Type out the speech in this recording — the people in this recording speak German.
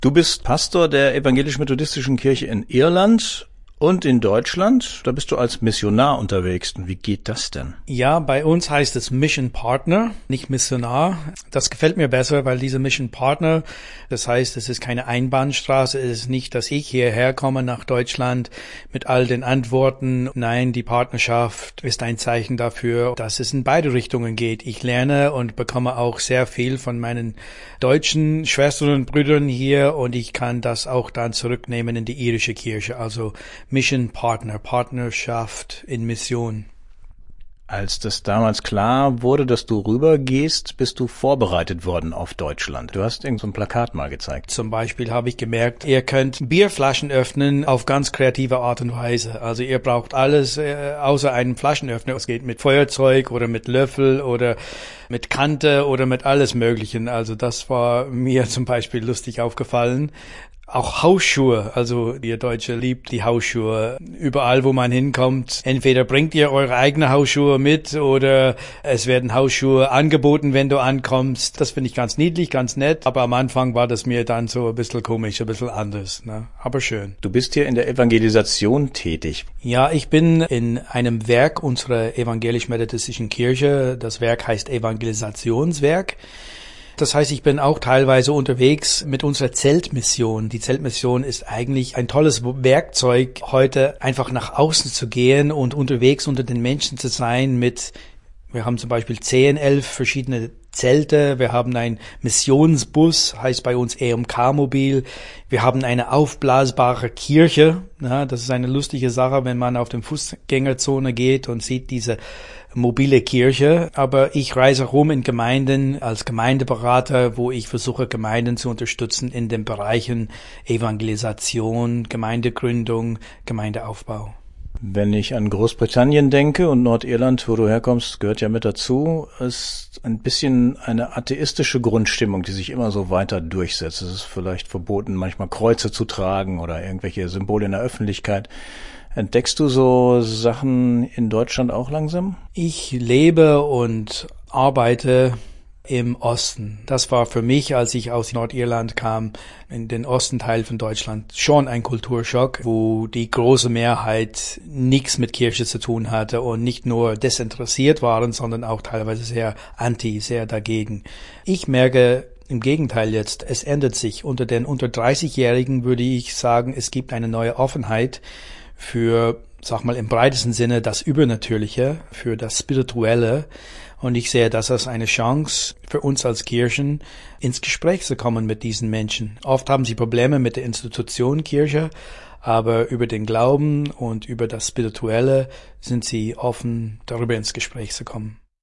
Du bist Pastor der Evangelisch-Methodistischen Kirche in Irland und in Deutschland. Da bist du als Missionar unterwegs. Und wie geht das denn? Ja, bei uns heißt es Mission Partner, nicht Missionar. Das gefällt mir besser, weil diese Mission Partner, das heißt, es ist keine Einbahnstraße. Es ist nicht, dass ich hierher komme nach Deutschland mit all den Antworten. Nein, die Partnerschaft ist ein Zeichen dafür, dass es in beide Richtungen geht. Ich lerne und bekomme auch sehr viel von meinen deutschen Schwestern und Brüdern hier und ich kann das auch dann zurücknehmen in die irische Kirche. Also Mission Partner, Partnerschaft in Mission. Als das damals klar wurde, dass du rübergehst, bist du vorbereitet worden auf Deutschland. Du hast irgend so ein Plakat mal gezeigt. Zum Beispiel habe ich gemerkt, ihr könnt Bierflaschen öffnen auf ganz kreative Art und Weise. Also ihr braucht alles außer einen Flaschenöffner. Es geht mit Feuerzeug oder mit Löffel oder mit Kante oder mit alles Möglichen. Also das war mir zum Beispiel lustig aufgefallen. Auch Hausschuhe, also ihr Deutsche liebt die Hausschuhe. Überall, wo man hinkommt, entweder bringt ihr eure eigenen Hausschuhe mit oder es werden Hausschuhe angeboten, wenn du ankommst. Das finde ich ganz niedlich, ganz nett. Aber am Anfang war das mir dann so ein bisschen komisch, ein bisschen anders, ne? Aber schön. Du bist hier in der Evangelisation tätig. Ja, ich bin in einem Werk unserer evangelisch-methodistischen Kirche. Das Werk heißt Evangelisationswerk. Das heißt, ich bin auch teilweise unterwegs mit unserer Zeltmission. Die Zeltmission ist eigentlich ein tolles Werkzeug, heute einfach nach außen zu gehen und unterwegs unter den Menschen zu sein wir haben zum Beispiel 10, 11 verschiedene Zelte. Wir haben einen Missionsbus, heißt bei uns EMK-Mobil. Wir haben eine aufblasbare Kirche. Ja, das ist eine lustige Sache, wenn man auf den Fußgängerzone geht und sieht diese mobile Kirche. Aber ich reise rum in Gemeinden als Gemeindeberater, wo ich versuche, Gemeinden zu unterstützen in den Bereichen Evangelisation, Gemeindegründung, Gemeindeaufbau. Wenn ich an Großbritannien denke und Nordirland, wo du herkommst, gehört ja mit dazu, ist ein bisschen eine atheistische Grundstimmung, die sich immer so weiter durchsetzt. Es ist vielleicht verboten, manchmal Kreuze zu tragen oder irgendwelche Symbole in der Öffentlichkeit. Entdeckst du so Sachen in Deutschland auch langsam? Ich lebe und arbeite im Osten. Das war für mich, als ich aus Nordirland kam, in den Ostenteil von Deutschland, schon ein Kulturschock, wo die große Mehrheit nichts mit Kirche zu tun hatte und nicht nur desinteressiert waren, sondern auch teilweise sehr sehr dagegen. Ich merke im Gegenteil jetzt, es ändert sich. Unter den unter 30-Jährigen würde ich sagen, es gibt eine neue Offenheit für, sag mal im breitesten Sinne, das Übernatürliche, für das Spirituelle. Und ich sehe das als eine Chance für uns als Kirchen, ins Gespräch zu kommen mit diesen Menschen. Oft haben sie Probleme mit der Institution Kirche, aber über den Glauben und über das Spirituelle sind sie offen, darüber ins Gespräch zu kommen.